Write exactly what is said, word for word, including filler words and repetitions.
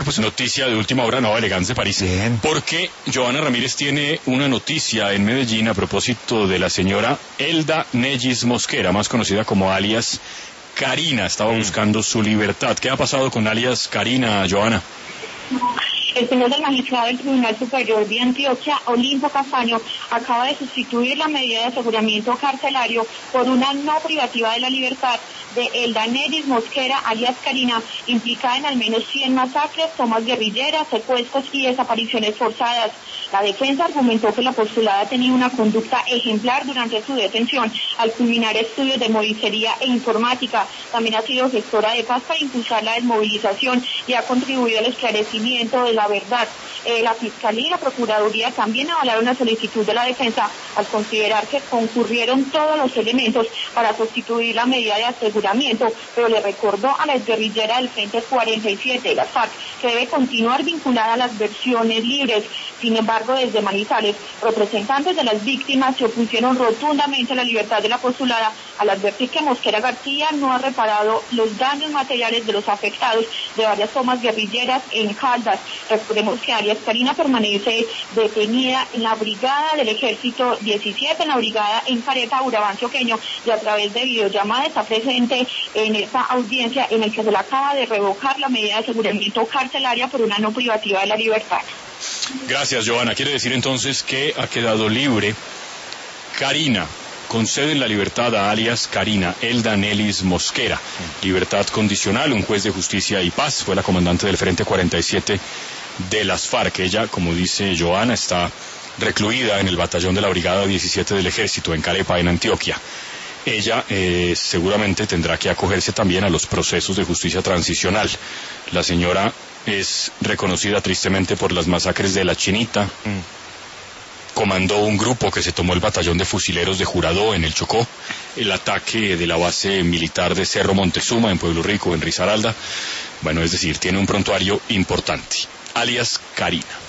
pues noticia de última hora, Nueva Elegance de París. Bien. Porque Joana Ramírez tiene una noticia en Medellín a propósito de la señora Elda Nellis Mosquera, más conocida como alias Karina. Estaba buscando su libertad. ¿Qué ha pasado con alias Karina, Joana? El señor del magistrado del Tribunal Superior de Antioquia, Olimpo Castaño, acaba de sustituir la medida de aseguramiento carcelario por una no privativa de la libertad de Elda Nellis Mosquera, alias Karina, implicada en al menos cien masacres, tomas guerrilleras, secuestros y desapariciones forzadas. La defensa argumentó que la postulada tenía una conducta ejemplar durante su detención, al culminar estudios de movilicería e informática. También ha sido gestora de paz para impulsar la desmovilización y ha contribuido al esclarecimiento de la verdad. Eh, la Fiscalía y la Procuraduría también avalaron la solicitud de la defensa al considerar que concurrieron todos los elementos para constituir la medida de aseguramiento, pero le recordó a la exguerrillera del Frente cuarenta y siete de las FARC que debe continuar vinculada a las versiones libres. Sin embargo, desde Manizales, representantes de las víctimas se opusieron rotundamente a la libertad de la postulada al advertir que Mosquera García no ha reparado los daños materiales de los afectados de varias tomas guerrilleras en Caldas. Recordemos que alias Karina permanece detenida en la brigada del Ejército diecisiete, en la brigada en Careta, Urabá Antioqueño, y a través de videollamada está presente en esta audiencia en la que se le acaba de revocar la medida de aseguramiento carcelaria por una no privativa de la libertad. Gracias, Joana. Quiere decir entonces que ha quedado libre Karina. Conceden la libertad a alias Karina Elda Nellis Mosquera. Libertad condicional. Un juez de justicia y paz fue la comandante del Frente cuarenta y siete de las FARC. Ella, como dice Joana, está recluida en el batallón de la Brigada diecisiete del Ejército en Carepa, en Antioquia. Ella eh, seguramente tendrá que acogerse también a los procesos de justicia transicional. La señora es reconocida tristemente por las masacres de La Chinita. Mm. Comandó un grupo que se tomó el batallón de fusileros de Jurado en el Chocó, el ataque de la base militar de Cerro Montezuma en Pueblo Rico, en Risaralda. Bueno, es decir, tiene un prontuario importante. Alias Karina.